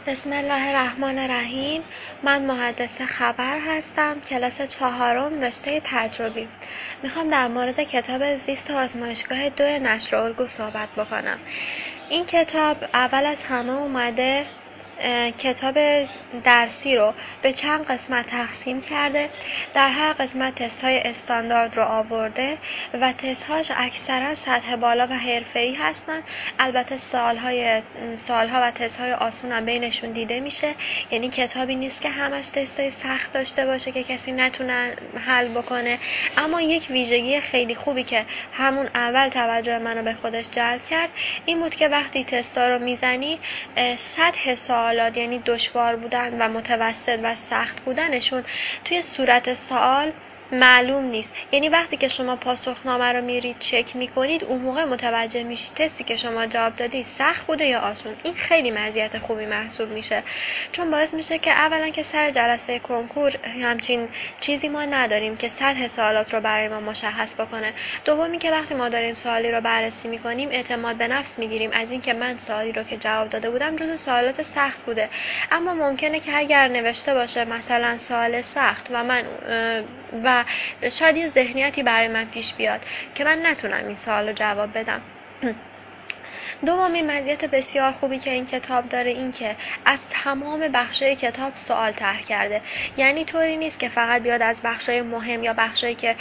بسم الله الرحمن الرحیم. من مهندس خبر هستم، کلاس 4 رشته تجربی. میخوام در مورد کتاب زیست آزمایشگاه 2 نشر الگو صحبت بکنم. این کتاب اول از همه اومده کتاب درسی رو به چند قسمت تقسیم کرده. در هر قسمت تست های استاندارد رو آورده و تست هاش اکثرا سطح بالا و حرفه‌ای هستن. البته سوالها و تست های آسون هم بینشون دیده میشه، یعنی کتابی نیست که همش تست های سخت داشته باشه که کسی نتونه حل بکنه. اما یک ویژگی خیلی خوبی که همون اول توجه منو به خودش جلب کرد این بود که وقتی تستا رو میزنی سطح سوالات، یعنی دشوار بودن و متوسط و سخت بودنشون توی صورت سوال معلوم نیست. یعنی وقتی که شما پاسخنامه رو میرید چک میکنید اون موقع متوجه میشید تستی که شما جواب دادید سخت بوده یا آسون. این خیلی مزیت خوبی محسوب میشه، چون باعث میشه که اولا که سر جلسه کنکور همچین چیزی ما نداریم که سطح سوالات رو برای ما مشخص بکنه. دومی که وقتی ما داریم سوالی رو بررسی میکنیم اعتماد به نفس میگیریم از اینکه من سوالی رو که جواب داده بودم جز سوالات سخت بوده. اما ممکنه که اگر نوشته باشه مثلا سوال سخت و شاید یه ذهنیتی برای من پیش بیاد که من نتونم این سوال رو جواب بدم. دومین مزیت بسیار خوبی که این کتاب داره این که از تمام بخشای کتاب سوال طرح کرده. یعنی طوری نیست که فقط بیاد از بخشای مهم یا بخشایی که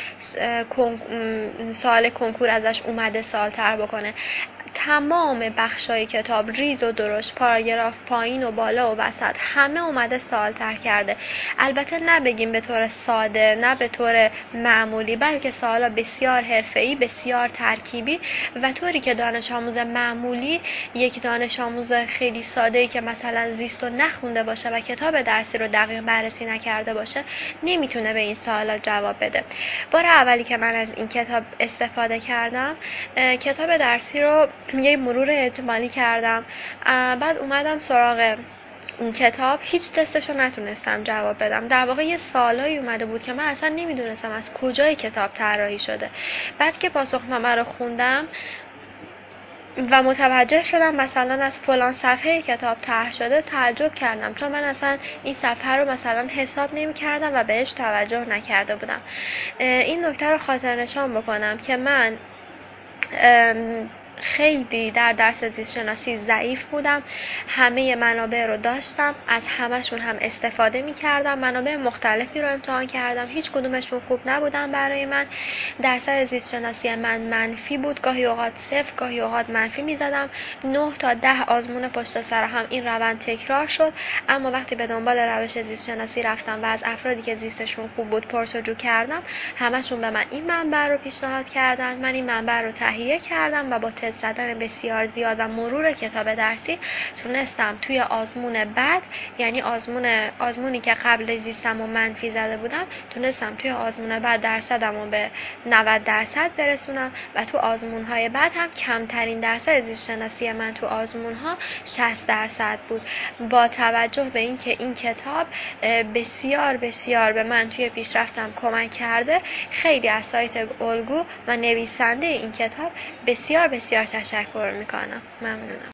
سوال کنکور ازش اومده سوال طرح بکنه. تمام بخشای کتاب ریز و درشت، پاراگراف پایین و بالا و وسط همه اومده سوال طرح کرده. البته نه بگیم به طور ساده، نه به طور معمولی، بلکه سوالا بسیار حرفه‌ای، بسیار ترکیبی و طوری که دانش آموز معمولی، یک دانش آموز خیلی ساده‌ای که مثلا زیست رو نخونده باشه و کتاب درسی رو دقیق بررسی نکرده باشه نمیتونه به این سوالات جواب بده. بار اولی که من از این کتاب استفاده کردم کتاب درسی رو یه مرور اجمالی کردم، بعد اومدم سراغ این کتاب. هیچ تستشو نتونستم جواب بدم. در واقع یه سوالایی اومده بود که من اصلا نمیدونستم از کجای کتاب طراحی شده. بعد که پاسخنامه رو خوندم و متوجه شدم مثلا از فلان صفحه کتاب طرح شده تعجب کردم، چون من اصلا این صفحه رو مثلا حساب نمی کردم و بهش توجه نکرده بودم. این نکته رو خاطر نشان بکنم که من خیلی در درس زیست شناسی ضعیف بودم. همه منابع رو داشتم، از همشون هم استفاده می کردم، منابع مختلفی رو امتحان کردم، هیچ کدومشون خوب نبودن برای من. درس زیست شناسی من منفی بود، گاهی اوقات 0، گاهی اوقات منفی می زدم. 9 تا 10 آزمون پشت سر هم این روند تکرار شد. اما وقتی به دنبال روش زیست شناسی رفتم و از افرادی که زیستشون خوب بود پرسجو کردم، همشون به من این منبع رو پیشنهاد کردن. من این منبع رو تهیه کردم و با تست زدن بسیار زیاد و مرور کتاب درسی تونستم توی آزمون بعد، یعنی آزمونی که قبل زیستم و منفی زده بودم، تونستم توی آزمون بعد درصدم رو به 90% برسونم و تو آزمون‌های بعد هم کمترین درصد زیست شناسی من تو آزمون‌ها 60% بود. با توجه به اینکه این کتاب بسیار بسیار به من توی پیشرفتم کمک کرده، خیلی از سایت الگو و نویسنده این کتاب بسیار بسیار تشکر میکنم. ممنونم.